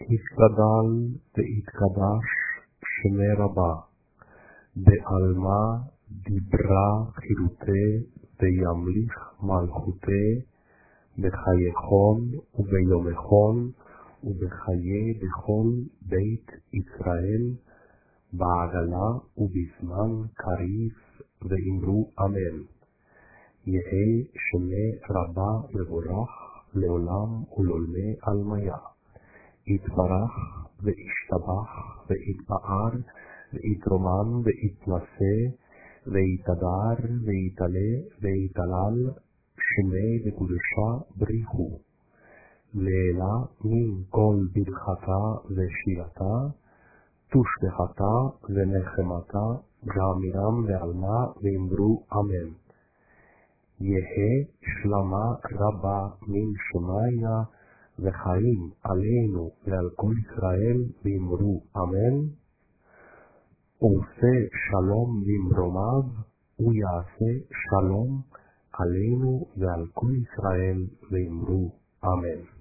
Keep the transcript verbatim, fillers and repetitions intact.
יתגדל ויתקדש שמי רבה, בעלמא דיברה חירותי וימליך מלכותי, בחייכון וביומכון ובחיי בכל בית ישראל, בעגלה ובזמן קריב, ואמרו אמן. יהי שמי רבה מבורך לעולם ולעולמי עלמיה. יתברך וישתבח ויתפאר ויתרומם ויתנשא ויתהדר ויתעלה ויתהלל, שמי וקדושה בריחו. לעילה מן כל ברכתה ושירתה, תושבחתה ונחמתה, ואמירם ועלמה ואמרו אמן. יהי שלמה רבה מן שמיה, וחיים עלינו ועל כל ישראל ואמרו אמן. עושה שלום במרומיו, הוא יעשה שלום עלינו ועל כל ישראל ואמרו אמן.